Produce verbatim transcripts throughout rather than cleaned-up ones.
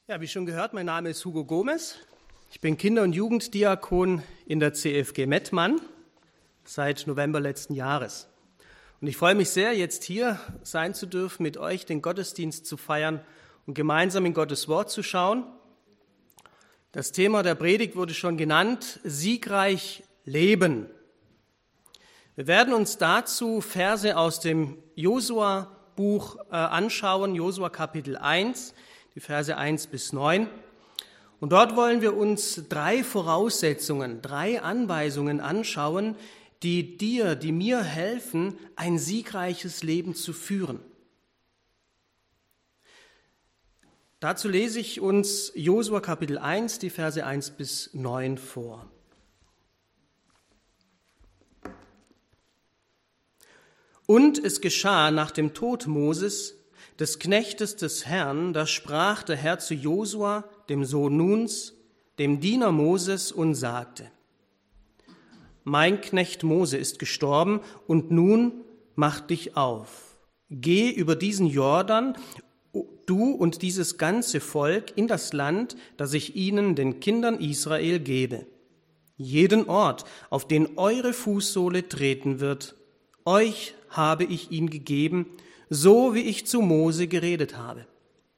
Ja, wie schon gehört, mein Name ist Hugo Gomez. Ich bin Kinder- und Jugenddiakon in der C F G Mettmann seit November letzten Jahres. Und ich freue mich sehr, jetzt hier sein zu dürfen, mit euch den Gottesdienst zu feiern und gemeinsam in Gottes Wort zu schauen. Das Thema der Predigt wurde schon genannt, siegreich leben. Wir werden uns dazu Verse aus dem Josua-Buch äh, anschauen, Josua Kapitel eins, die Verse eins bis neun. Und dort wollen wir uns drei Voraussetzungen, drei Anweisungen anschauen, die dir, die mir helfen, ein siegreiches Leben zu führen. Dazu lese ich uns Josua Kapitel eins, die Verse eins bis neun vor. Und es geschah nach dem Tod Moses, des Knechtes des Herrn, da sprach der Herr zu Josua, dem Sohn Nuns, dem Diener Moses, und sagte: Mein Knecht Mose ist gestorben, und nun mach dich auf. Geh über diesen Jordan, du und dieses ganze Volk, in das Land, das ich ihnen, den Kindern Israel, gebe. Jeden Ort, auf den eure Fußsohle treten wird, euch habe ich ihn gegeben, so wie ich zu Mose geredet habe.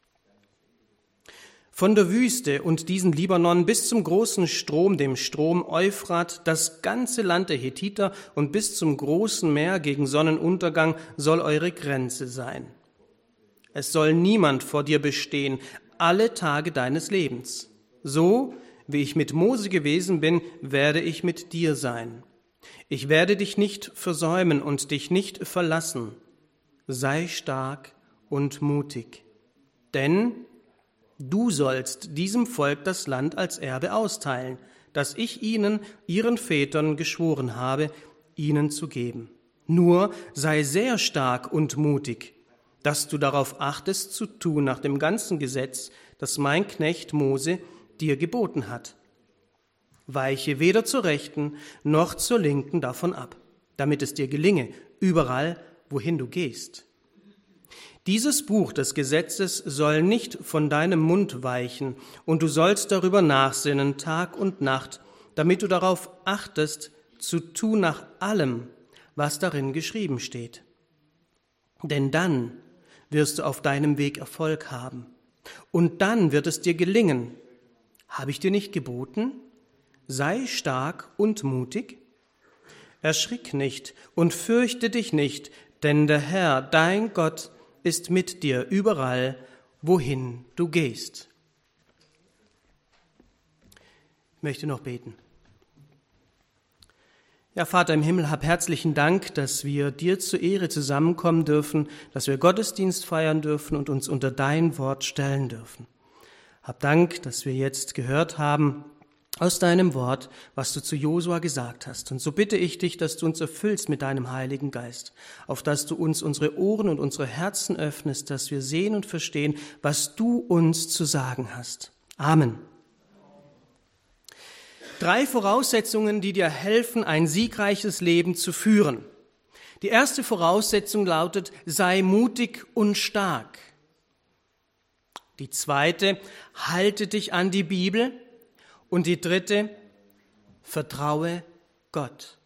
Von der Wüste und diesen Libanon bis zum großen Strom, dem Strom Euphrat, das ganze Land der Hethiter und bis zum großen Meer gegen Sonnenuntergang soll eure Grenze sein. Es soll niemand vor dir bestehen, alle Tage deines Lebens. So wie ich mit Mose gewesen bin, werde ich mit dir sein. Ich werde dich nicht versäumen und dich nicht verlassen. Sei stark und mutig, denn du sollst diesem Volk das Land als Erbe austeilen, das ich ihnen, ihren Vätern, geschworen habe, ihnen zu geben. Nur sei sehr stark und mutig, dass du darauf achtest, zu tun nach dem ganzen Gesetz, das mein Knecht Mose dir geboten hat. Weiche weder zur Rechten noch zur Linken davon ab, damit es dir gelinge, überall, wohin du gehst. Dieses Buch des Gesetzes soll nicht von deinem Mund weichen, und du sollst darüber nachsinnen Tag und Nacht, damit du darauf achtest, zu tun nach allem, was darin geschrieben steht. Denn dann wirst du auf deinem Weg Erfolg haben, und dann wird es dir gelingen. Habe ich dir nicht geboten? Sei stark und mutig. Erschrick nicht und fürchte dich nicht, denn der Herr, dein Gott, ist mit dir überall, wohin du gehst. Ich möchte noch beten. Ja, Vater im Himmel, hab herzlichen Dank, dass wir dir zur Ehre zusammenkommen dürfen, dass wir Gottesdienst feiern dürfen und uns unter dein Wort stellen dürfen. Hab Dank, dass wir jetzt gehört haben aus deinem Wort, was du zu Josua gesagt hast. Und so bitte ich dich, dass du uns erfüllst mit deinem Heiligen Geist, auf dass du uns unsere Ohren und unsere Herzen öffnest, dass wir sehen und verstehen, was du uns zu sagen hast. Amen. Drei Voraussetzungen, die dir helfen, ein siegreiches Leben zu führen. Die erste Voraussetzung lautet, sei mutig und stark. Die zweite, halte dich an die Bibel. Und die dritte, vertraue Gott.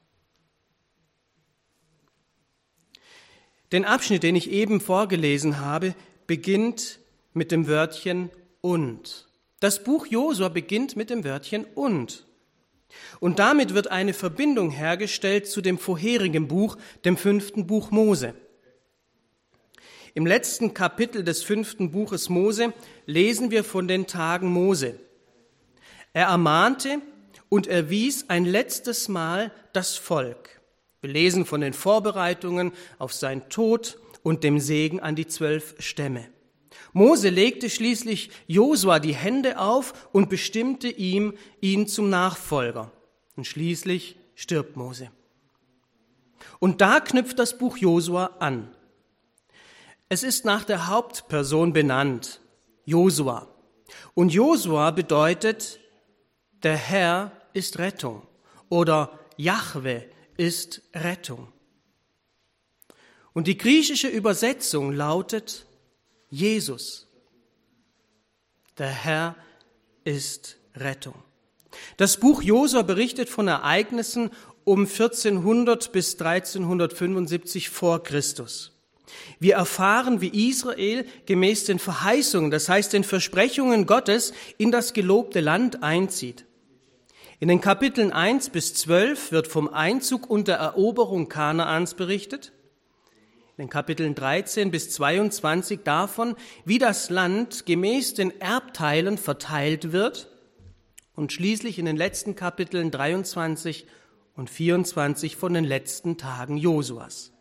Den Abschnitt, den ich eben vorgelesen habe, beginnt mit dem Wörtchen und. Das Buch Josua beginnt mit dem Wörtchen und. Und damit wird eine Verbindung hergestellt zu dem vorherigen Buch, dem fünften Buch Mose. Im letzten Kapitel des fünften Buches Mose lesen wir von den Tagen Mose. Er ermahnte und erwies ein letztes Mal das Volk. Wir lesen von den Vorbereitungen auf seinen Tod und dem Segen an die zwölf Stämme. Mose legte schließlich Josua die Hände auf und bestimmte ihm, ihn zum Nachfolger. Und schließlich stirbt Mose. Und da knüpft das Buch Josua an. Es ist nach der Hauptperson benannt, Josua. Und Josua bedeutet, der Herr ist Rettung oder Jahwe ist Rettung. Und die griechische Übersetzung lautet Jesus. Der Herr ist Rettung. Das Buch Josua berichtet von Ereignissen um vierzehnhundert bis dreizehnhundertfünfundsiebzig vor Christus. Wir erfahren, wie Israel gemäß den Verheißungen, das heißt den Versprechungen Gottes, in das gelobte Land einzieht. In den Kapiteln eins bis zwölf wird vom Einzug und der Eroberung Kanaans berichtet. In den Kapiteln dreizehn bis zweiundzwanzig davon, wie das Land gemäß den Erbteilen verteilt wird. Und schließlich in den letzten Kapiteln dreiundzwanzig und vierundzwanzig von den letzten Tagen Josuas.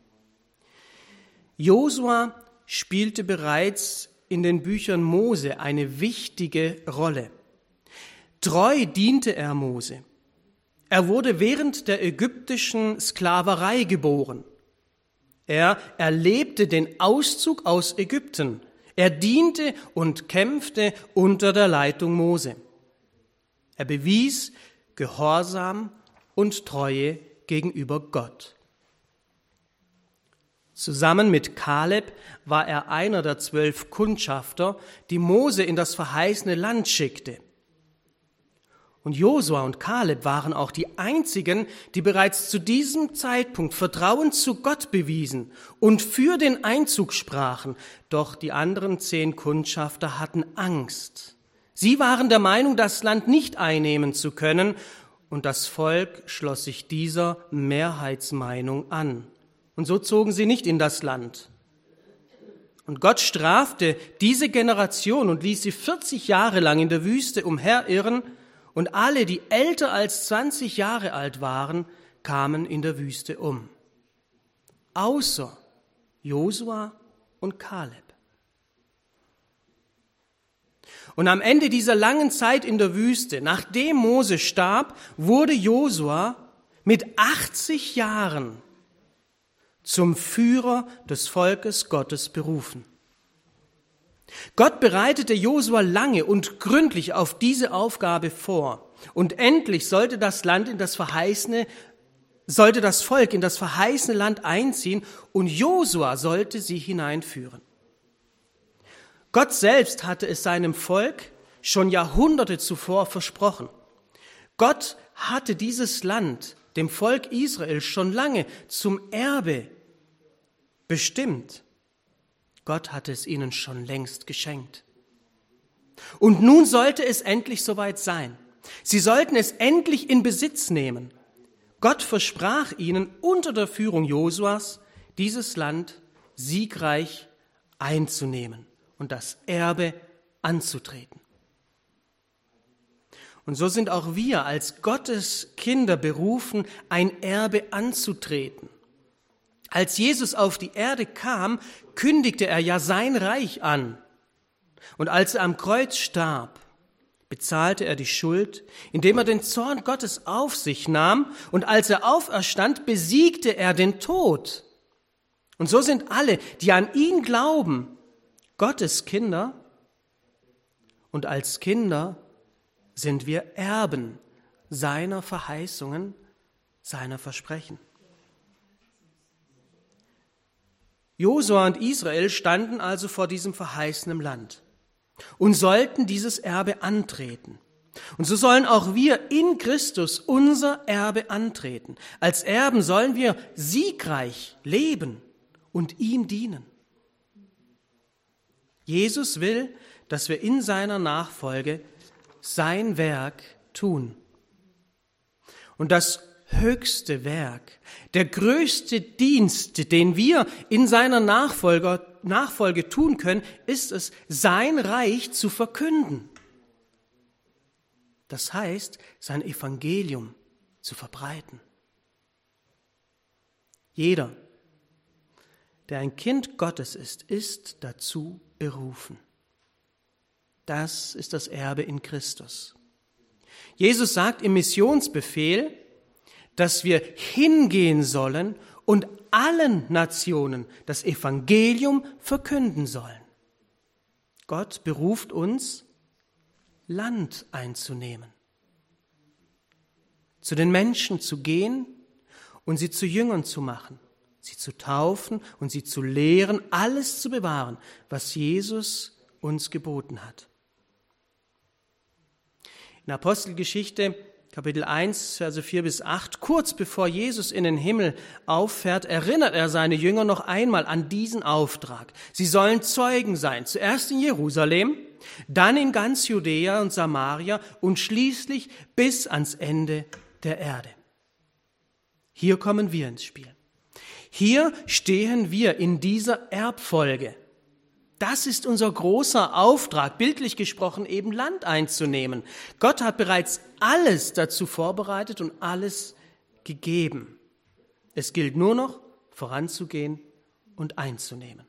Josua spielte bereits in den Büchern Mose eine wichtige Rolle. Treu diente er Mose. Er wurde während der ägyptischen Sklaverei geboren. Er erlebte den Auszug aus Ägypten. Er diente und kämpfte unter der Leitung Mose. Er bewies Gehorsam und Treue gegenüber Gott. Zusammen mit Kaleb war er einer der zwölf Kundschafter, die Mose in das verheißene Land schickte. Und Josua und Kaleb waren auch die einzigen, die bereits zu diesem Zeitpunkt Vertrauen zu Gott bewiesen und für den Einzug sprachen. Doch die anderen zehn Kundschafter hatten Angst. Sie waren der Meinung, das Land nicht einnehmen zu können, und das Volk schloss sich dieser Mehrheitsmeinung an. Und so zogen sie nicht in das Land. Und Gott strafte diese Generation und ließ sie vierzig Jahre lang in der Wüste umherirren, und alle, die älter als zwanzig Jahre alt waren, kamen in der Wüste um. Außer Josua und Kaleb. Und am Ende dieser langen Zeit in der Wüste, nachdem Mose starb, wurde Josua mit achtzig Jahren zum Führer des Volkes Gottes berufen. Gott bereitete Josua lange und gründlich auf diese Aufgabe vor. Und endlich sollte das Land in das verheißene, sollte das Volk in das verheißene Land einziehen und Josua sollte sie hineinführen. Gott selbst hatte es seinem Volk schon Jahrhunderte zuvor versprochen. Gott hatte dieses Land dem Volk Israel schon lange zum Erbe bestimmt. Gott hatte es ihnen schon längst geschenkt. Und nun sollte es endlich soweit sein. Sie sollten es endlich in Besitz nehmen. Gott versprach ihnen unter der Führung Josuas, dieses Land siegreich einzunehmen und das Erbe anzutreten. Und so sind auch wir als Gottes Kinder berufen, ein Erbe anzutreten. Als Jesus auf die Erde kam, kündigte er ja sein Reich an. Und als er am Kreuz starb, bezahlte er die Schuld, indem er den Zorn Gottes auf sich nahm. Und als er auferstand, besiegte er den Tod. Und so sind alle, die an ihn glauben, Gottes Kinder. Und als Kinder sind wir Erben seiner Verheißungen, seiner Versprechen. Josua und Israel standen also vor diesem verheißenen Land und sollten dieses Erbe antreten. Und so sollen auch wir in Christus unser Erbe antreten. Als Erben sollen wir siegreich leben und ihm dienen. Jesus will, dass wir in seiner Nachfolge sein Werk tun. Und das höchste Werk, der größte Dienst, den wir in seiner Nachfolge, Nachfolge tun können, ist es, sein Reich zu verkünden. Das heißt, sein Evangelium zu verbreiten. Jeder, der ein Kind Gottes ist, ist dazu berufen. Das ist das Erbe in Christus. Jesus sagt im Missionsbefehl, dass wir hingehen sollen und allen Nationen das Evangelium verkünden sollen. Gott beruft uns, Land einzunehmen, zu den Menschen zu gehen und sie zu Jüngern zu machen, sie zu taufen und sie zu lehren, alles zu bewahren, was Jesus uns geboten hat. In Apostelgeschichte Kapitel eins, Verse vier bis acht, kurz bevor Jesus in den Himmel auffährt, erinnert er seine Jünger noch einmal an diesen Auftrag. Sie sollen Zeugen sein, zuerst in Jerusalem, dann in ganz Judäa und Samaria und schließlich bis ans Ende der Erde. Hier kommen wir ins Spiel. Hier stehen wir in dieser Erbfolge. Das ist unser großer Auftrag, bildlich gesprochen eben Land einzunehmen. Gott hat bereits alles dazu vorbereitet und alles gegeben. Es gilt nur noch, voranzugehen und einzunehmen.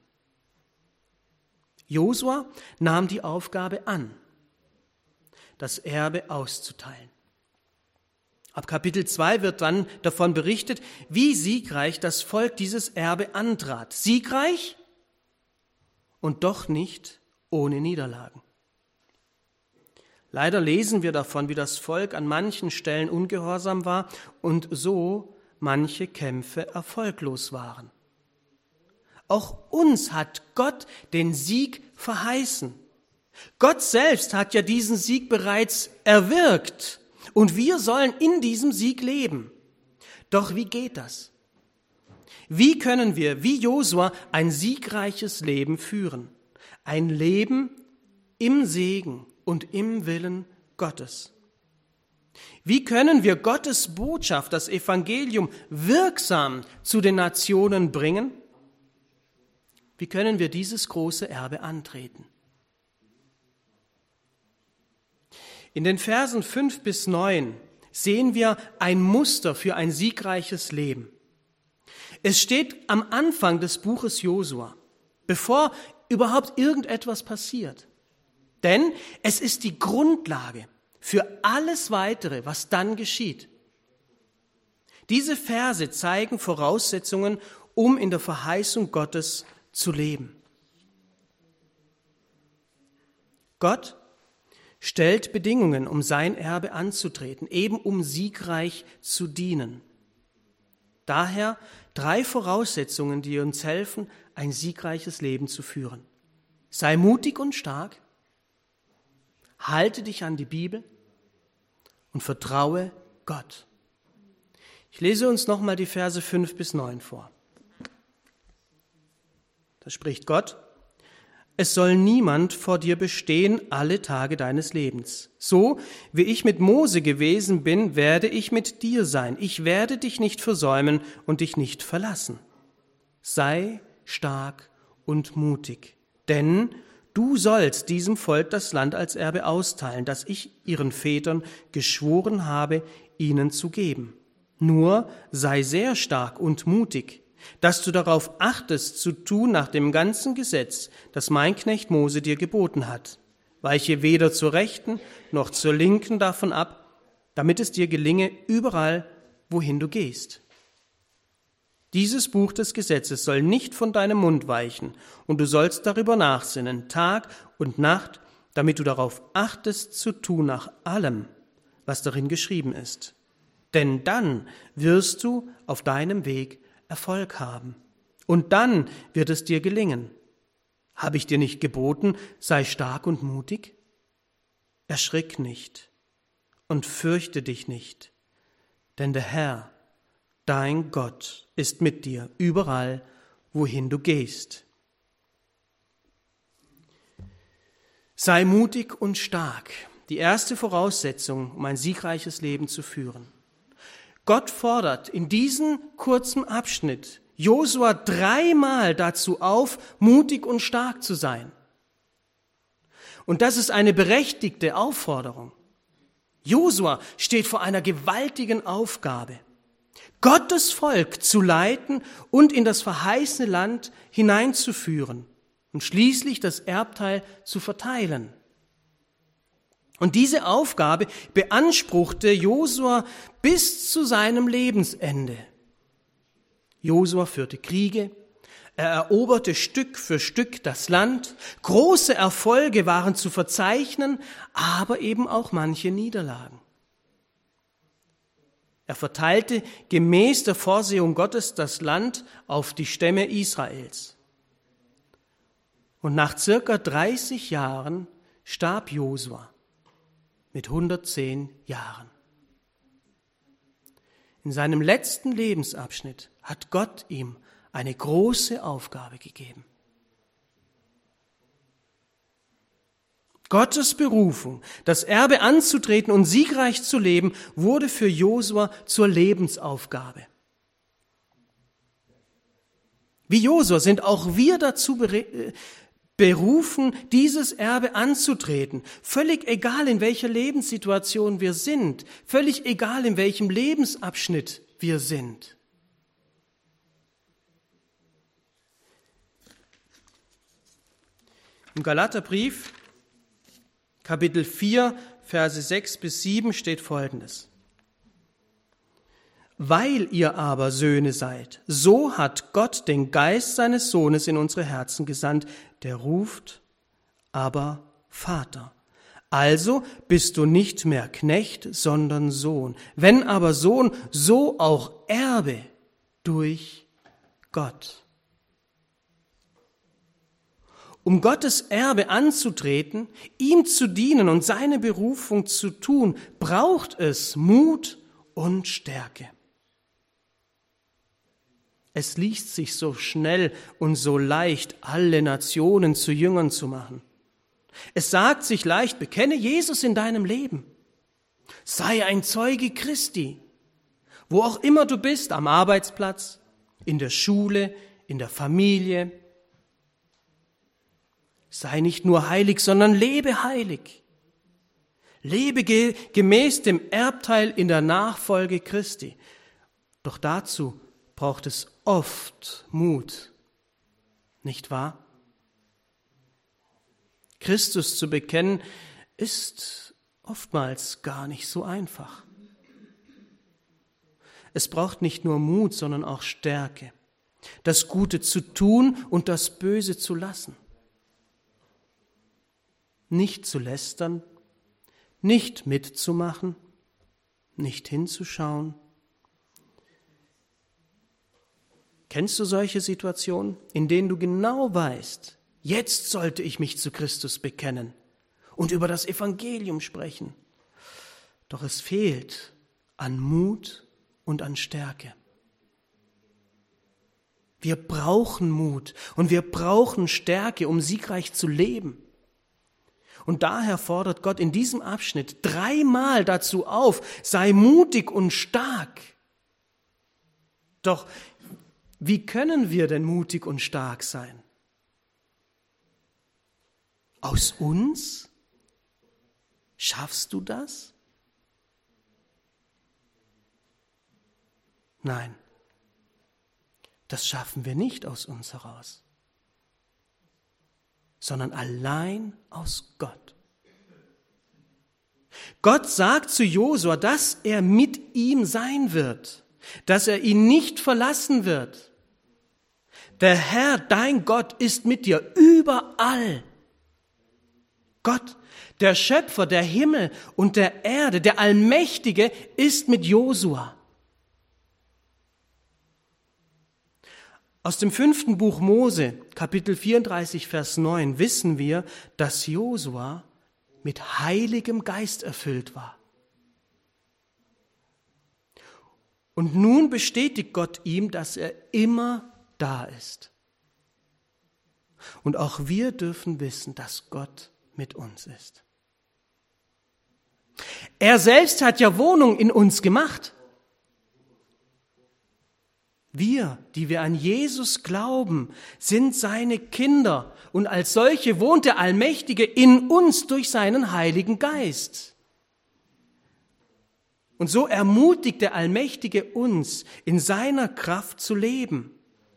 Josua nahm die Aufgabe an, das Erbe auszuteilen. Ab Kapitel zwei wird dann davon berichtet, wie siegreich das Volk dieses Erbe antrat. Siegreich und doch nicht ohne Niederlagen. Leider lesen wir davon, wie das Volk an manchen Stellen ungehorsam war und so manche Kämpfe erfolglos waren. Auch uns hat Gott den Sieg verheißen. Gott selbst hat ja diesen Sieg bereits erwirkt und wir sollen in diesem Sieg leben. Doch wie geht das? Wie können wir, wie Josua, ein siegreiches Leben führen? Ein Leben im Segen und im Willen Gottes. Wie können wir Gottes Botschaft, das Evangelium, wirksam zu den Nationen bringen? Wie können wir dieses große Erbe antreten? In den Versen fünf bis neun sehen wir ein Muster für ein siegreiches Leben. Es steht am Anfang des Buches Josua, bevor überhaupt irgendetwas passiert. Denn es ist die Grundlage für alles Weitere, was dann geschieht. Diese Verse zeigen Voraussetzungen, um in der Verheißung Gottes zu leben. Gott stellt Bedingungen, um sein Erbe anzutreten, eben um siegreich zu dienen. Daher drei Voraussetzungen, die uns helfen, ein siegreiches Leben zu führen. Sei mutig und stark, halte dich an die Bibel und vertraue Gott. Ich lese uns nochmal die Verse fünf bis neun vor. Da spricht Gott: Es soll niemand vor dir bestehen alle Tage deines Lebens. So wie ich mit Mose gewesen bin, werde ich mit dir sein. Ich werde dich nicht versäumen und dich nicht verlassen. Sei stark und mutig, denn du sollst diesem Volk das Land als Erbe austeilen, das ich ihren Vätern geschworen habe, ihnen zu geben. Nur sei sehr stark und mutig, dass du darauf achtest, zu tun nach dem ganzen Gesetz, das mein Knecht Mose dir geboten hat. Weiche weder zur Rechten noch zur Linken davon ab, damit es dir gelinge überall, wohin du gehst. Dieses Buch des Gesetzes soll nicht von deinem Mund weichen, und du sollst darüber nachsinnen, Tag und Nacht, damit du darauf achtest, zu tun nach allem, was darin geschrieben ist. Denn dann wirst du auf deinem Weg Erfolg haben. Und dann wird es dir gelingen. Habe ich dir nicht geboten, sei stark und mutig? Erschrick nicht und fürchte dich nicht, denn der Herr, dein Gott, ist mit dir überall, wohin du gehst. Sei mutig und stark, die erste Voraussetzung, um ein siegreiches Leben zu führen. Gott fordert in diesem kurzen Abschnitt Josua dreimal dazu auf, mutig und stark zu sein. Und das ist eine berechtigte Aufforderung. Josua steht vor einer gewaltigen Aufgabe, Gottes Volk zu leiten und in das verheißene Land hineinzuführen und schließlich das Erbteil zu verteilen. Und diese Aufgabe beanspruchte Josua bis zu seinem Lebensende. Josua führte Kriege, er eroberte Stück für Stück das Land, große Erfolge waren zu verzeichnen, aber eben auch manche Niederlagen. Er verteilte gemäß der Vorsehung Gottes das Land auf die Stämme Israels. Und nach circa dreißig Jahren starb Josua mit hundertzehn Jahren. In seinem letzten Lebensabschnitt hat Gott ihm eine große Aufgabe gegeben. Gottes Berufung, das Erbe anzutreten und siegreich zu leben, wurde für Josua zur Lebensaufgabe. Wie Josua sind auch wir dazu berufen, dieses Erbe anzutreten. Völlig egal, in welcher Lebenssituation wir sind, völlig egal, in welchem Lebensabschnitt wir sind. Im Galaterbrief, Kapitel vier, Verse sechs bis sieben steht Folgendes. Weil ihr aber Söhne seid, so hat Gott den Geist seines Sohnes in unsere Herzen gesandt, der ruft, aber Vater. Also bist du nicht mehr Knecht, sondern Sohn. Wenn aber Sohn, so auch Erbe durch Gott. Um Gottes Erbe anzutreten, ihm zu dienen und seine Berufung zu tun, braucht es Mut und Stärke. Es liest sich so schnell und so leicht, alle Nationen zu Jüngern zu machen. Es sagt sich leicht, bekenne Jesus in deinem Leben. Sei ein Zeuge Christi, wo auch immer du bist, am Arbeitsplatz, in der Schule, in der Familie. Sei nicht nur heilig, sondern lebe heilig. Lebe ge- gemäß dem Erbteil in der Nachfolge Christi. Doch dazu braucht es oft Mut, nicht wahr? Christus zu bekennen ist oftmals gar nicht so einfach. Es braucht nicht nur Mut, sondern auch Stärke, das Gute zu tun und das Böse zu lassen. Nicht zu lästern, nicht mitzumachen, nicht hinzuschauen. Kennst du solche Situationen, in denen du genau weißt, jetzt sollte ich mich zu Christus bekennen und über das Evangelium sprechen? Doch es fehlt an Mut und an Stärke. Wir brauchen Mut und wir brauchen Stärke, um siegreich zu leben. Und daher fordert Gott in diesem Abschnitt dreimal dazu auf, sei mutig und stark. Doch wie können wir denn mutig und stark sein? Aus uns? Schaffst du das? Nein, das schaffen wir nicht aus uns heraus, sondern allein aus Gott. Gott sagt zu Josua, dass er mit ihm sein wird, dass er ihn nicht verlassen wird. Der Herr, dein Gott, ist mit dir überall. Gott, der Schöpfer der Himmel und der Erde, der Allmächtige, ist mit Josua. Aus dem fünften Buch Mose, Kapitel vierunddreißig, Vers neun, wissen wir, dass Josua mit Heiligem Geist erfüllt war. Und nun bestätigt Gott ihm, dass er immer da ist. Und auch wir dürfen wissen, dass Gott mit uns ist. Er selbst hat ja Wohnung in uns gemacht. Wir, die wir an Jesus glauben, sind seine Kinder und als solche wohnt der Allmächtige in uns durch seinen Heiligen Geist. Und so ermutigt der Allmächtige uns, in seiner Kraft zu leben.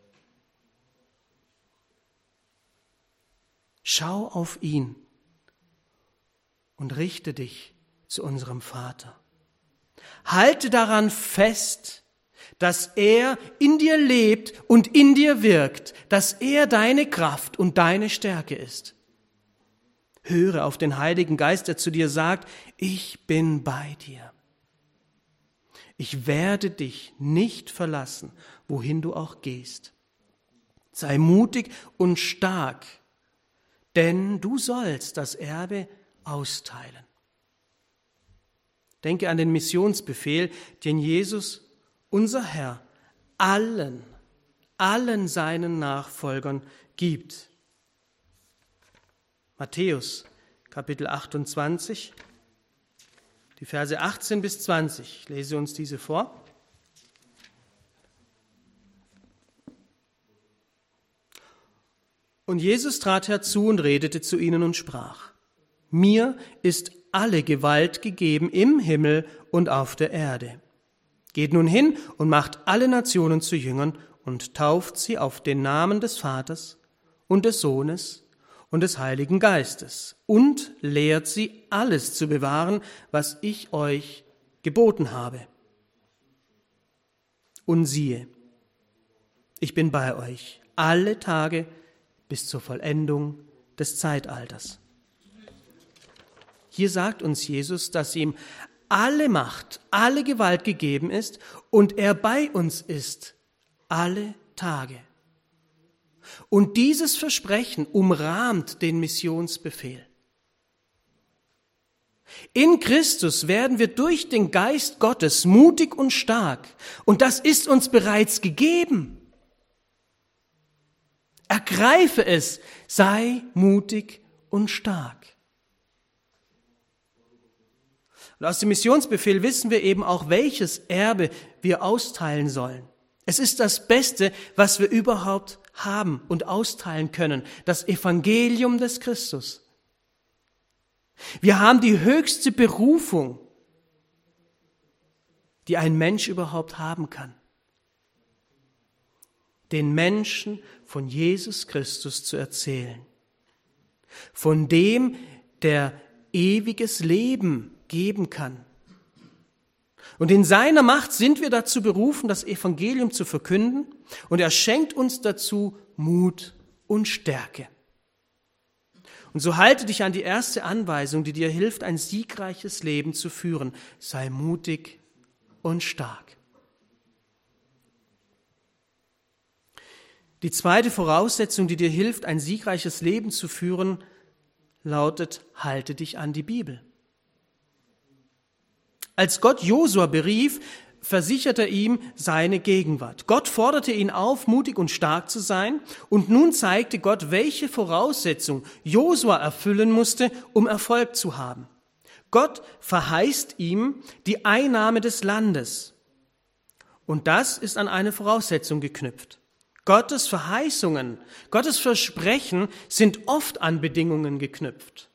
Schau auf ihn und richte dich zu unserem Vater. Halte daran fest, dass er in dir lebt und in dir wirkt, dass er deine Kraft und deine Stärke ist. Höre auf den Heiligen Geist, der zu dir sagt, ich bin bei dir. Ich werde dich nicht verlassen, wohin du auch gehst. Sei mutig und stark, denn du sollst das Erbe austeilen. Denke an den Missionsbefehl, den Jesus, unser Herr, allen, allen seinen Nachfolgern gibt. Matthäus, Kapitel achtundzwanzig, die Verse achtzehn bis zwanzig. Ich lese uns diese vor. Und Jesus trat herzu und redete zu ihnen und sprach: Mir ist alle Gewalt gegeben im Himmel und auf der Erde. Geht nun hin und macht alle Nationen zu Jüngern und tauft sie auf den Namen des Vaters und des Sohnes und des Heiligen Geistes und lehrt sie, alles zu bewahren, was ich euch geboten habe. Und siehe, ich bin bei euch alle Tage bis zur Vollendung des Zeitalters. Hier sagt uns Jesus, dass ihm alle Macht, alle Gewalt gegeben ist und er bei uns ist, alle Tage. Und dieses Versprechen umrahmt den Missionsbefehl. In Christus werden wir durch den Geist Gottes mutig und stark, und das ist uns bereits gegeben. Ergreife es, sei mutig und stark. Und aus dem Missionsbefehl wissen wir eben auch, welches Erbe wir austeilen sollen. Es ist das Beste, was wir überhaupt haben und austeilen können, das Evangelium des Christus. Wir haben die höchste Berufung, die ein Mensch überhaupt haben kann. Den Menschen von Jesus Christus zu erzählen. Von dem, der ewiges Leben geben kann. Und in seiner Macht sind wir dazu berufen, das Evangelium zu verkünden, und er schenkt uns dazu Mut und Stärke. Und so halte dich an die erste Anweisung, die dir hilft, ein siegreiches Leben zu führen. Sei mutig und stark. Die zweite Voraussetzung, die dir hilft, ein siegreiches Leben zu führen, lautet: Halte dich an die Bibel. Als Gott Josua berief, versicherte er ihm seine Gegenwart. Gott forderte ihn auf, mutig und stark zu sein, und nun zeigte Gott, welche Voraussetzung Josua erfüllen musste, um Erfolg zu haben. Gott verheißt ihm die Einnahme des Landes. Und das ist an eine Voraussetzung geknüpft. Gottes Verheißungen, Gottes Versprechen sind oft an Bedingungen geknüpft.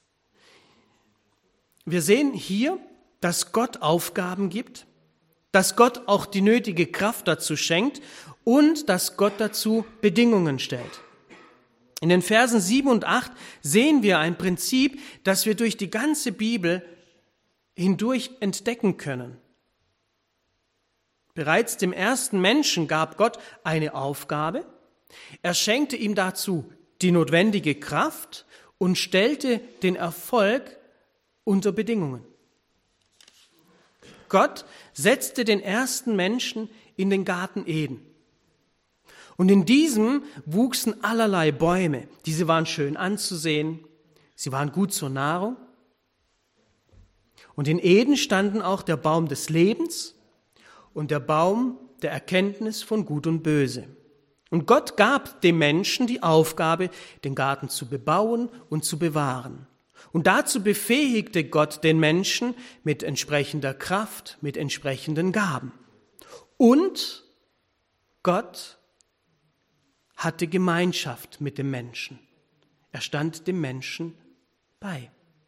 Wir sehen hier, dass Gott Aufgaben gibt, dass Gott auch die nötige Kraft dazu schenkt und dass Gott dazu Bedingungen stellt. In den Versen sieben und acht sehen wir ein Prinzip, das wir durch die ganze Bibel hindurch entdecken können. Bereits dem ersten Menschen gab Gott eine Aufgabe, er schenkte ihm dazu die notwendige Kraft und stellte den Erfolg unter Bedingungen. Gott setzte den ersten Menschen in den Garten Eden. Und in diesem wuchsen allerlei Bäume. Diese waren schön anzusehen, sie waren gut zur Nahrung. Und in Eden standen auch der Baum des Lebens und der Baum der Erkenntnis von Gut und Böse. Und Gott gab dem Menschen die Aufgabe, den Garten zu bebauen und zu bewahren. Und dazu befähigte Gott den Menschen mit entsprechender Kraft, mit entsprechenden Gaben. Und Gott hatte Gemeinschaft mit dem Menschen. Er stand dem Menschen bei.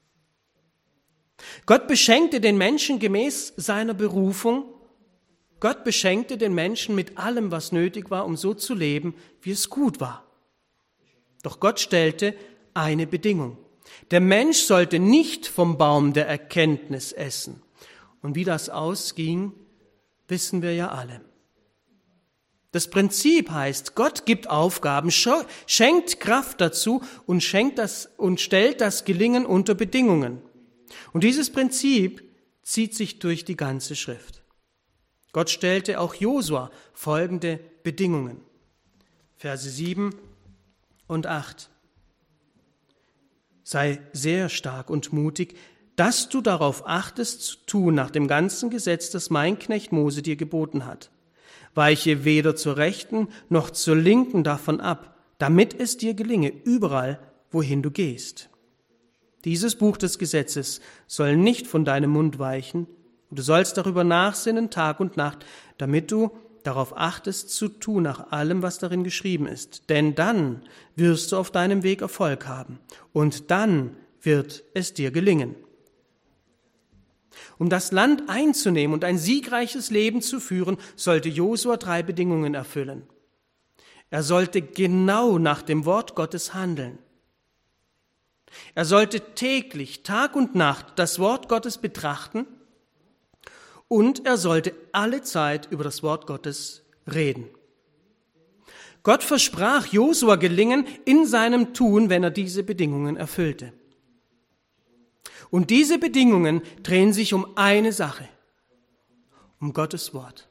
Gott beschenkte den Menschen gemäß seiner Berufung. Gott beschenkte den Menschen mit allem, was nötig war, um so zu leben, wie es gut war. Doch Gott stellte eine Bedingung. Der Mensch sollte nicht vom Baum der Erkenntnis essen. Und wie das ausging, wissen wir ja alle. Das Prinzip heißt, Gott gibt Aufgaben, schenkt Kraft dazu und, schenkt das, und stellt das Gelingen unter Bedingungen. Und dieses Prinzip zieht sich durch die ganze Schrift. Gott stellte auch Josua folgende Bedingungen. Verse sieben und acht. Sei sehr stark und mutig, dass du darauf achtest zu tun nach dem ganzen Gesetz, das mein Knecht Mose dir geboten hat. Weiche weder zur Rechten noch zur Linken davon ab, damit es dir gelinge, überall, wohin du gehst. Dieses Buch des Gesetzes soll nicht von deinem Mund weichen, und du sollst darüber nachsinnen Tag und Nacht, damit du darauf achtest zu tun nach allem, was darin geschrieben ist. Denn dann wirst du auf deinem Weg Erfolg haben, und dann wird es dir gelingen. Um das Land einzunehmen und ein siegreiches Leben zu führen, sollte Josua drei Bedingungen erfüllen. Er sollte genau nach dem Wort Gottes handeln. Er sollte täglich, Tag und Nacht das Wort Gottes betrachten und er sollte alle Zeit über das Wort Gottes reden. Gott versprach Josua Gelingen in seinem Tun, wenn er diese Bedingungen erfüllte. Und diese Bedingungen drehen sich um eine Sache, um Gottes Wort.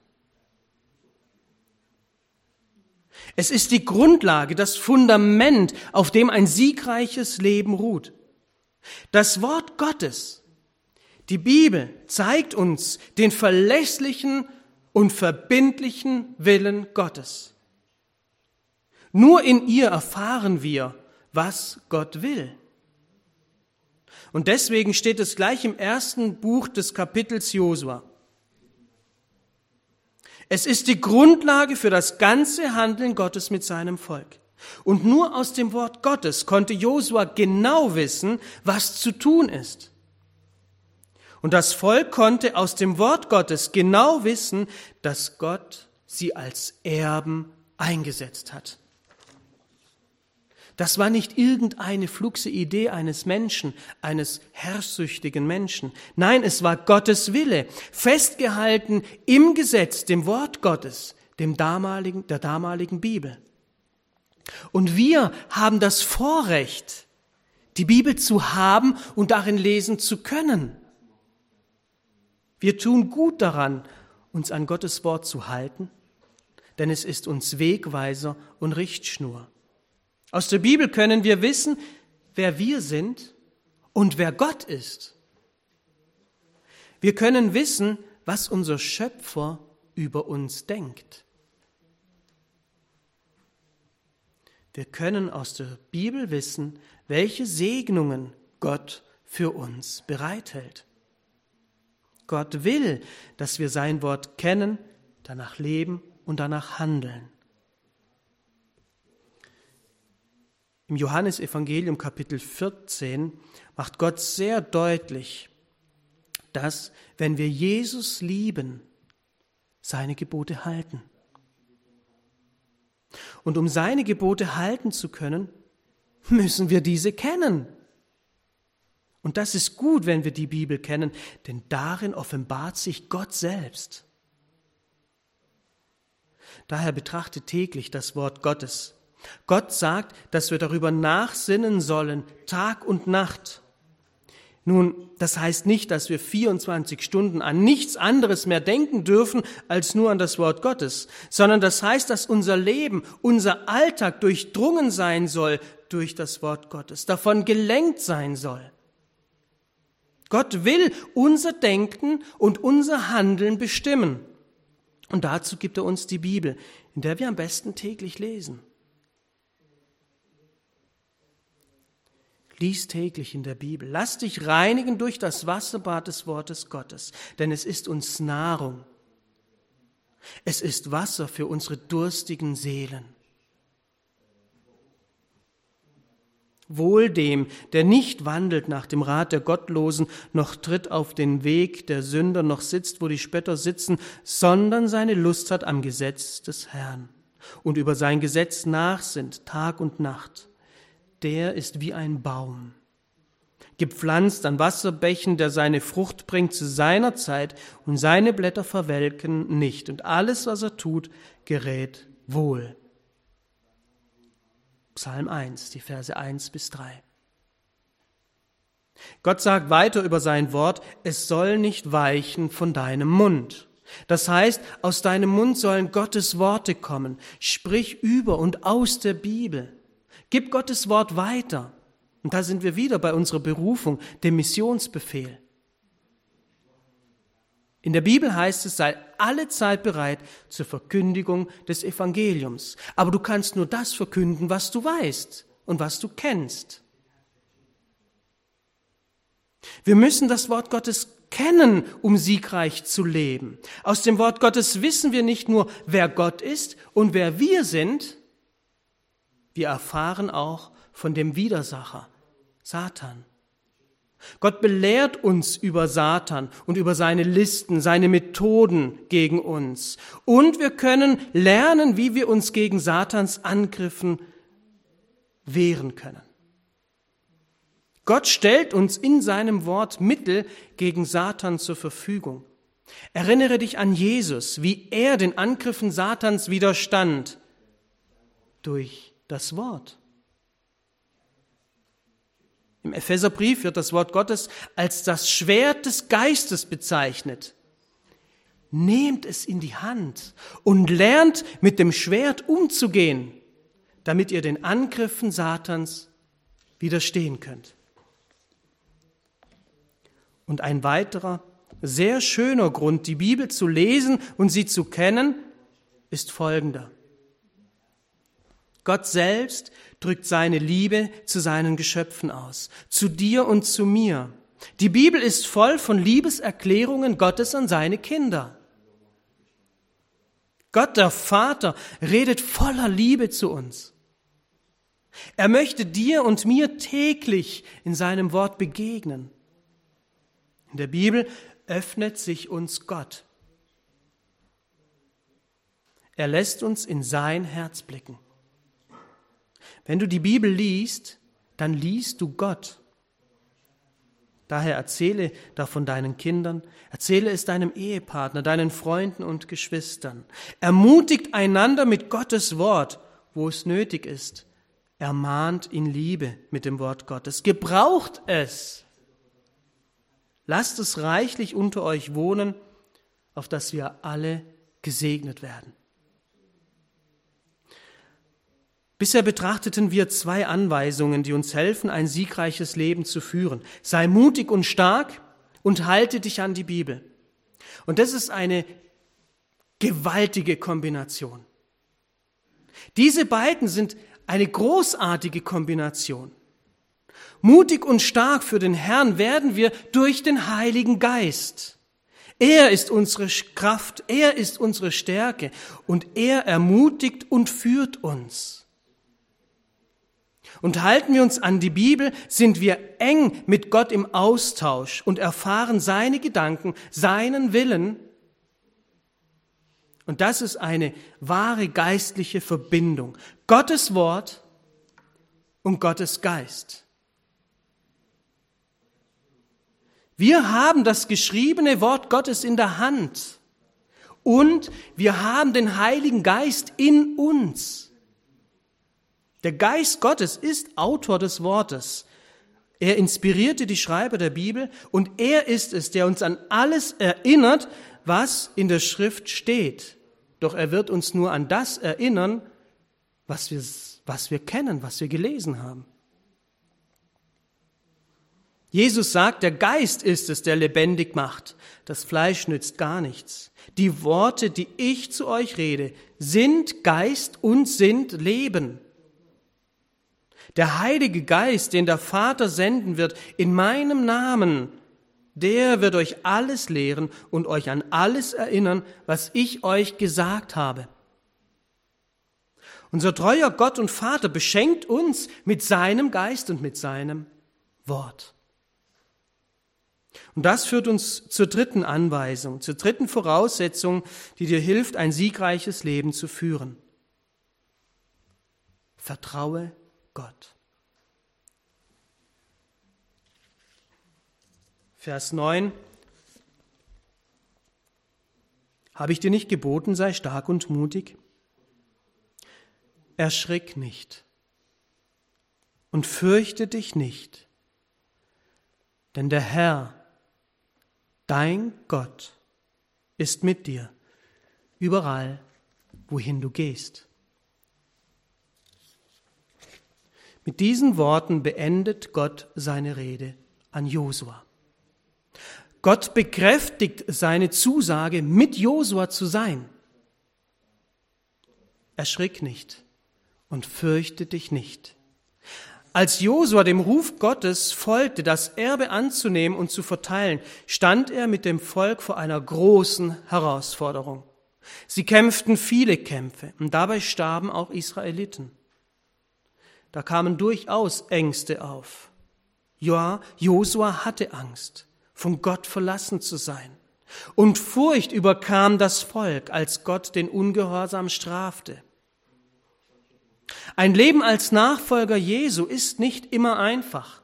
Es ist die Grundlage, das Fundament, auf dem ein siegreiches Leben ruht. Das Wort Gottes, die Bibel, zeigt uns den verlässlichen und verbindlichen Willen Gottes. Nur in ihr erfahren wir, was Gott will. Und deswegen steht es gleich im ersten Buch des Kapitels Josua. Es ist die Grundlage für das ganze Handeln Gottes mit seinem Volk. Und nur aus dem Wort Gottes konnte Josua genau wissen, was zu tun ist. Und das Volk konnte aus dem Wort Gottes genau wissen, dass Gott sie als Erben eingesetzt hat. Das war nicht irgendeine fluxe Idee eines Menschen, eines herrschsüchtigen Menschen. Nein, es war Gottes Wille, festgehalten im Gesetz, dem Wort Gottes, dem damaligen, der damaligen Bibel. Und wir haben das Vorrecht, die Bibel zu haben und darin lesen zu können. Wir tun gut daran, uns an Gottes Wort zu halten, denn es ist uns Wegweiser und Richtschnur. Aus der Bibel können wir wissen, wer wir sind und wer Gott ist. Wir können wissen, was unser Schöpfer über uns denkt. Wir können aus der Bibel wissen, welche Segnungen Gott für uns bereithält. Gott will, dass wir sein Wort kennen, danach leben und danach handeln. Im Johannesevangelium Kapitel vierzehn macht Gott sehr deutlich, dass, wenn wir Jesus lieben, seine Gebote halten. Und um seine Gebote halten zu können, müssen wir diese kennen. Und das ist gut, wenn wir die Bibel kennen, denn darin offenbart sich Gott selbst. Daher betrachte täglich das Wort Gottes. Gott sagt, dass wir darüber nachsinnen sollen, Tag und Nacht. Nun, das heißt nicht, dass wir vierundzwanzig Stunden an nichts anderes mehr denken dürfen, als nur an das Wort Gottes, sondern das heißt, dass unser Leben, unser Alltag durchdrungen sein soll durch das Wort Gottes, davon gelenkt sein soll. Gott will unser Denken und unser Handeln bestimmen. Und dazu gibt er uns die Bibel, in der wir am besten täglich lesen. Lies täglich in der Bibel. Lass dich reinigen durch das Wasserbad des Wortes Gottes, denn es ist uns Nahrung. Es ist Wasser für unsere durstigen Seelen. Wohl dem, der nicht wandelt nach dem Rat der Gottlosen, noch tritt auf den Weg der Sünder, noch sitzt, wo die Spötter sitzen, sondern seine Lust hat am Gesetz des Herrn und über sein Gesetz nachsinnt Tag und Nacht. Der ist wie ein Baum, gepflanzt an Wasserbächen, der seine Frucht bringt zu seiner Zeit und seine Blätter verwelken nicht. Und alles, was er tut, gerät wohl. Psalm eins, die Verse eins bis drei. Gott sagt weiter über sein Wort, es soll nicht weichen von deinem Mund. Das heißt, aus deinem Mund sollen Gottes Worte kommen. Sprich über und aus der Bibel. Gib Gottes Wort weiter. Und da sind wir wieder bei unserer Berufung, dem Missionsbefehl. In der Bibel heißt es, sei alle Zeit bereit zur Verkündigung des Evangeliums. Aber du kannst nur das verkünden, was du weißt und was du kennst. Wir müssen das Wort Gottes kennen, um siegreich zu leben. Aus dem Wort Gottes wissen wir nicht nur, wer Gott ist und wer wir sind, wir erfahren auch von dem Widersacher, Satan. Gott belehrt uns über Satan und über seine Listen, seine Methoden gegen uns. Und wir können lernen, wie wir uns gegen Satans Angriffen wehren können. Gott stellt uns in seinem Wort Mittel gegen Satan zur Verfügung. Erinnere dich an Jesus, wie er den Angriffen Satans widerstand. Durch das Wort. Im Epheserbrief wird das Wort Gottes als das Schwert des Geistes bezeichnet. Nehmt es in die Hand und lernt mit dem Schwert umzugehen, damit ihr den Angriffen Satans widerstehen könnt. Und ein weiterer, sehr schöner Grund, die Bibel zu lesen und sie zu kennen, ist folgender. Gott selbst drückt seine Liebe zu seinen Geschöpfen aus, zu dir und zu mir. Die Bibel ist voll von Liebeserklärungen Gottes an seine Kinder. Gott, der Vater, redet voller Liebe zu uns. Er möchte dir und mir täglich in seinem Wort begegnen. In der Bibel öffnet sich uns Gott. Er lässt uns in sein Herz blicken. Wenn du die Bibel liest, dann liest du Gott. Daher erzähle davon deinen Kindern, erzähle es deinem Ehepartner, deinen Freunden und Geschwistern. Ermutigt einander mit Gottes Wort, wo es nötig ist. Ermahnt in Liebe mit dem Wort Gottes. Gebraucht es. Lasst es reichlich unter euch wohnen, auf dass wir alle gesegnet werden. Bisher betrachteten wir zwei Anweisungen, die uns helfen, ein siegreiches Leben zu führen. Sei mutig und stark und halte dich an die Bibel. Und das ist eine gewaltige Kombination. Diese beiden sind eine großartige Kombination. Mutig und stark für den Herrn werden wir durch den Heiligen Geist. Er ist unsere Kraft, er ist unsere Stärke und er ermutigt und führt uns. Und halten wir uns an die Bibel, sind wir eng mit Gott im Austausch und erfahren seine Gedanken, seinen Willen. Und das ist eine wahre geistliche Verbindung. Gottes Wort und Gottes Geist. Wir haben das geschriebene Wort Gottes in der Hand und wir haben den Heiligen Geist in uns. Der Geist Gottes ist Autor des Wortes. Er inspirierte die Schreiber der Bibel und er ist es, der uns an alles erinnert, was in der Schrift steht. Doch er wird uns nur an das erinnern, was wir, was wir kennen, was wir gelesen haben. Jesus sagt, der Geist ist es, der lebendig macht. Das Fleisch nützt gar nichts. Die Worte, die ich zu euch rede, sind Geist und sind Leben. Der Heilige Geist, den der Vater senden wird, in meinem Namen, der wird euch alles lehren und euch an alles erinnern, was ich euch gesagt habe. Unser treuer Gott und Vater beschenkt uns mit seinem Geist und mit seinem Wort. Und das führt uns zur dritten Anweisung, zur dritten Voraussetzung, die dir hilft, ein siegreiches Leben zu führen. Vertraue Gott. Vers neun. Habe ich dir nicht geboten, sei stark und mutig? Erschrick nicht und fürchte dich nicht, denn der Herr, dein Gott, ist mit dir, überall, wohin du gehst. Mit diesen Worten beendet Gott seine Rede an Josua. Gott bekräftigt seine Zusage, mit Josua zu sein. Erschrick nicht und fürchte dich nicht. Als Josua dem Ruf Gottes folgte, das Erbe anzunehmen und zu verteilen, stand er mit dem Volk vor einer großen Herausforderung. Sie kämpften viele Kämpfe und dabei starben auch Israeliten. Da kamen durchaus Ängste auf. Ja, Josua hatte Angst, von Gott verlassen zu sein. Und Furcht überkam das Volk, als Gott den Ungehorsam strafte. Ein Leben als Nachfolger Jesu ist nicht immer einfach.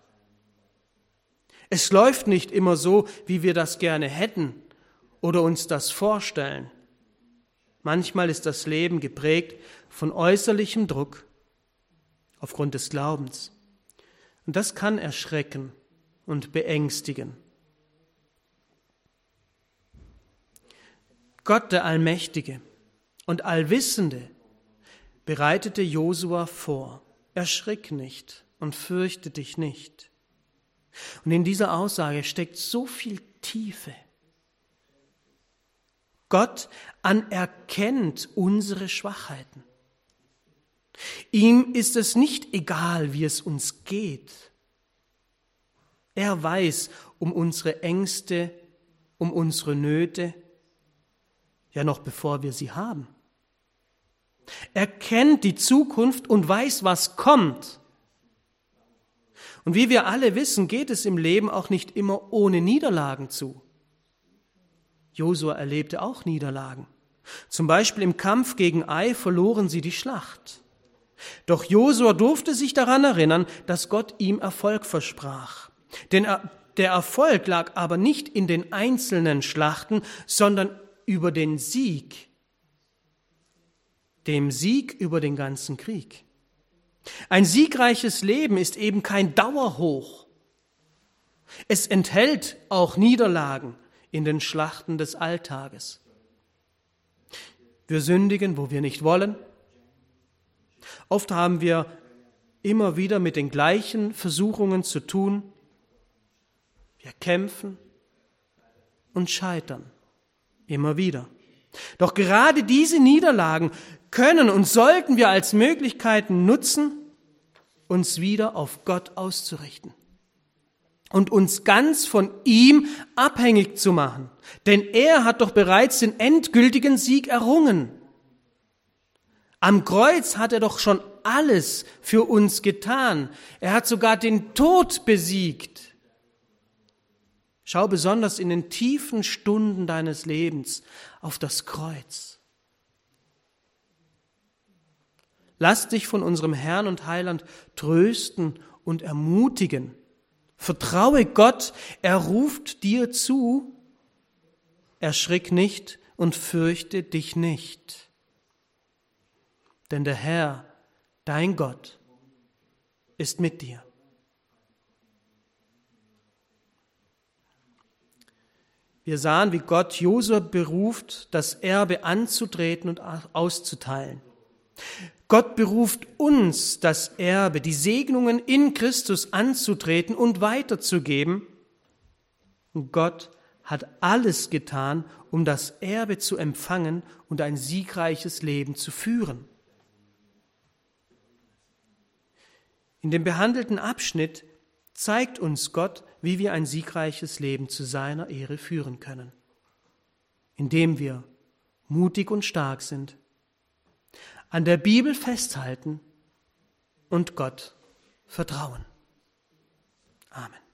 Es läuft nicht immer so, wie wir das gerne hätten oder uns das vorstellen. Manchmal ist das Leben geprägt von äußerlichem Druck aufgrund des Glaubens. Und das kann erschrecken und beängstigen. Gott, der Allmächtige und Allwissende, bereitete Josua vor: Erschrick nicht und fürchte dich nicht. Und in dieser Aussage steckt so viel Tiefe. Gott anerkennt unsere Schwachheiten. Ihm ist es nicht egal, wie es uns geht. Er weiß um unsere Ängste, um unsere Nöte, ja noch bevor wir sie haben. Er kennt die Zukunft und weiß, was kommt. Und wie wir alle wissen, geht es im Leben auch nicht immer ohne Niederlagen zu. Josua erlebte auch Niederlagen. Zum Beispiel im Kampf gegen Ai verloren sie die Schlacht. Doch Josua durfte sich daran erinnern, dass Gott ihm Erfolg versprach. Denn der Erfolg lag aber nicht in den einzelnen Schlachten, sondern über den Sieg, dem Sieg über den ganzen Krieg. Ein siegreiches Leben ist eben kein Dauerhoch. Es enthält auch Niederlagen in den Schlachten des Alltages. Wir sündigen, wo wir nicht wollen. Oft haben wir immer wieder mit den gleichen Versuchungen zu tun. Wir kämpfen und scheitern immer wieder. Doch gerade diese Niederlagen können und sollten wir als Möglichkeiten nutzen, uns wieder auf Gott auszurichten und uns ganz von ihm abhängig zu machen. Denn er hat doch bereits den endgültigen Sieg errungen. Am Kreuz hat er doch schon alles für uns getan. Er hat sogar den Tod besiegt. Schau besonders in den tiefen Stunden deines Lebens auf das Kreuz. Lass dich von unserem Herrn und Heiland trösten und ermutigen. Vertraue Gott, er ruft dir zu. Erschrick nicht und fürchte dich nicht. Denn der Herr, dein Gott, ist mit dir. Wir sahen, wie Gott Josua beruft, das Erbe anzutreten und auszuteilen. Gott beruft uns, das Erbe, die Segnungen in Christus anzutreten und weiterzugeben. Und Gott hat alles getan, um das Erbe zu empfangen und ein siegreiches Leben zu führen. In dem behandelten Abschnitt zeigt uns Gott, wie wir ein siegreiches Leben zu seiner Ehre führen können, indem wir mutig und stark sind, an der Bibel festhalten und Gott vertrauen. Amen.